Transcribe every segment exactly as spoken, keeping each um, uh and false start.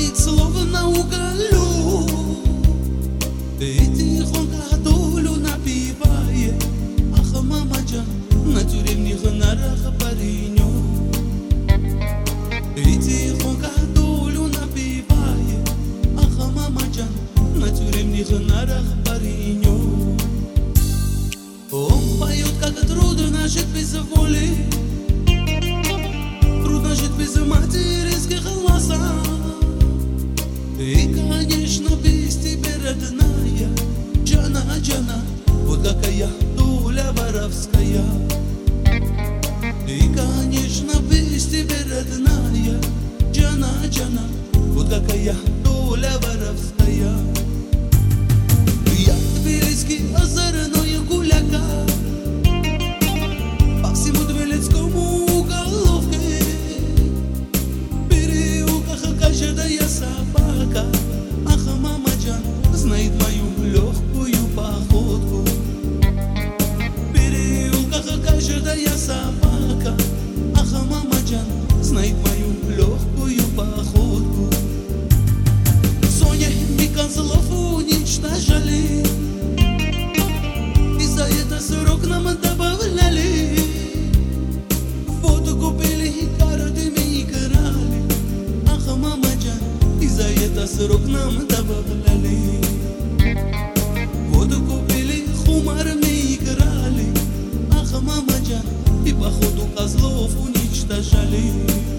говорит словно уголю, и тихонько долю напивает. Ах, мамаджан, на тюремных нарах паренек, и тихонько долю напивает. Ах, мамаджан, на тюремных нарах паренек. Он поет, как трудно жить без воли, трудно жить без материнских глаза. И, конечно, без тебя, родная, Джана, Джана, вот какая доля воровская. И, конечно, без тебя, родная, Джана, Джана, вот какая доля воровская. Я тбилисский озорной гуляка, по всему Тбилисскому уголовке, в переулках каждая собака. Ах, мамаджан, знает мою легкую походку. В переулках каждая собака. Ах, мамаджан, знает мою легкую походку. Соня и Козлов уничтожали, и за это срок нам добавляли. Фото купили, картами играли. Ах, мамаджан, и за это срок нам добавляли. Фото купили, хумарами играли. Ах, мамаджан, и походу козлов уничтожали.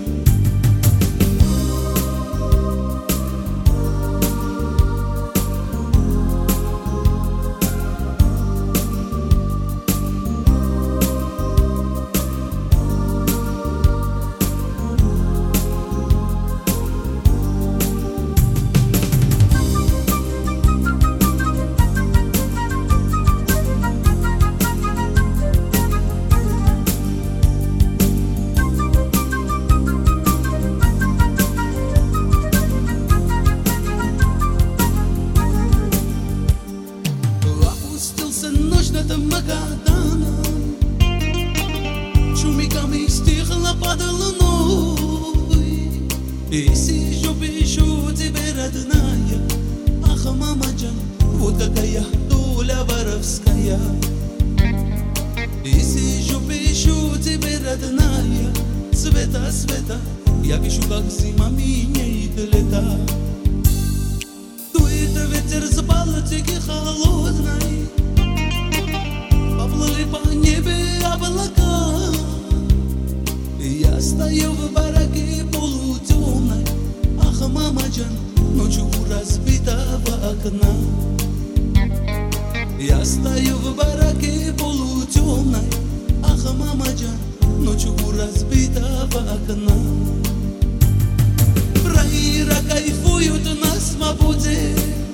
Магадана, чумиками стихла под луной, и сижу, пишу тебе, родная. Ах, мамаджан, вот какая доля воровская. И сижу, пишу тебе, родная. Света, света, я пишу, как зима меняет лета. Дует ветер с Балтики холодной, поплыли по небу облака. Я стою в бараке полутемной. Ах, мамаджан, ночью у разбитого окна. Я стою в бараке полутемной. Ах, мамаджан, ночью у разбитого окна. Фраера кайфуют на свободе,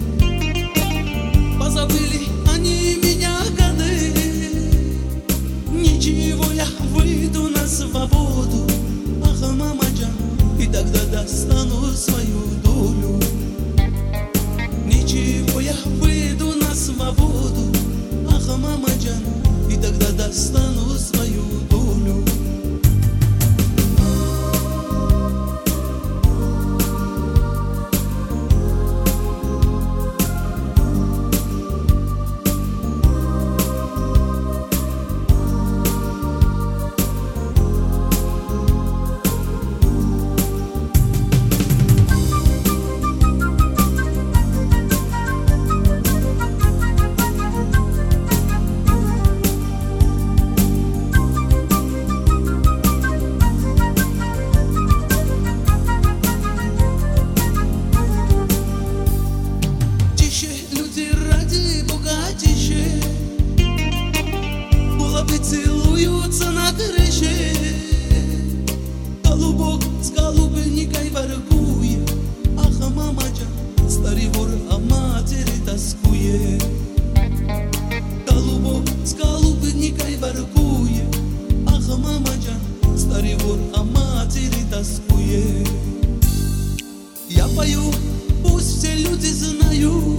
позабыли они меня годы. Ничего, я выйду на свободу. Ах, мамаджан, и тогда достану свою долю. Ничего, я выйду на свободу. Ах, мамаджан, и тогда достану свою долю. Целуются на крыше, голубок с голубенькой воркует. Ах, мамаджан, старый вор о матери тоскует. Голубок с голубенькой воркует. Ах, мамаджан, старый вор о матери тоскует. Я пою, пусть все люди знают,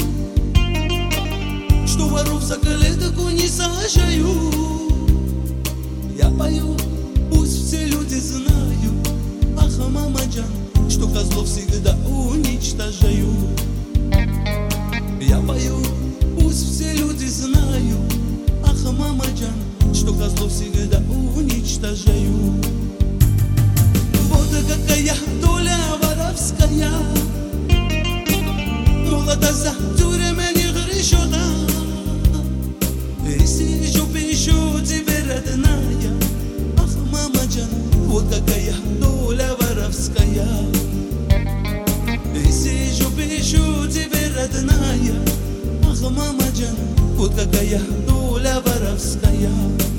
что воров за клетку не сажают. Я пою, пусть все люди знают. Ах, мамаджан, что козлов всегда уничтожают. уничтожают. Я пою, пусть все люди знают, ах, мама Джан, что козлов всегда уничтожают. Вот какая доля воровская, молода за тюрьмами не грешет. И сижу, пишу тебе, родная, ах, мама Джан, вот какая доля воровская. И сижу, пишу тебе, родная, ах, мама Джан, вот какая доля воровская.